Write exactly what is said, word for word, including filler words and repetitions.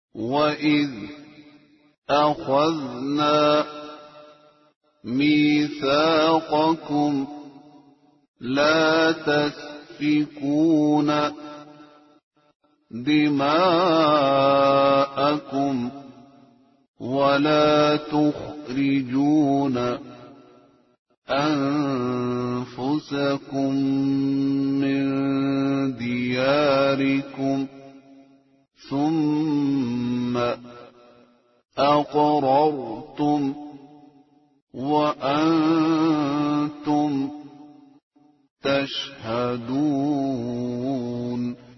وإذ أخذنا ميثاقكم لا تسفكون دماءكم ولا تخرجون أنفسكم من دياركم ثم أقررتم وأنتم تشهدون